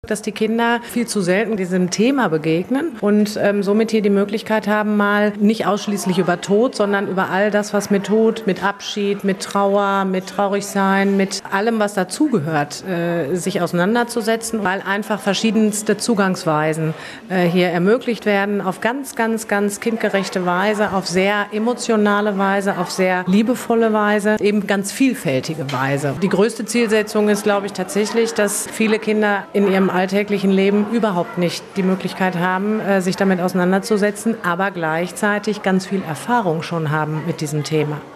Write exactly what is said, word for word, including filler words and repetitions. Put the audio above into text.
Dass die Kinder viel zu selten diesem Thema begegnen und ähm, somit hier die Möglichkeit haben, mal nicht ausschließlich über Tod, sondern über all das, was mit Tod, mit Abschied, mit Trauer, mit Traurigsein, mit allem, was dazugehört, äh, sich auseinanderzusetzen, weil einfach verschiedenste Zugangsweisen äh, hier ermöglicht werden, auf ganz, ganz, ganz kindgerechte Weise, auf sehr emotionale Weise, auf sehr liebevolle Weise, eben ganz vielfältige Weise. Die größte Zielsetzung ist, glaube ich, tatsächlich, dass viele Kinder in ihrem alltäglichen Leben überhaupt nicht die Möglichkeit haben, sich damit auseinanderzusetzen, aber gleichzeitig ganz viel Erfahrung schon haben mit diesem Thema.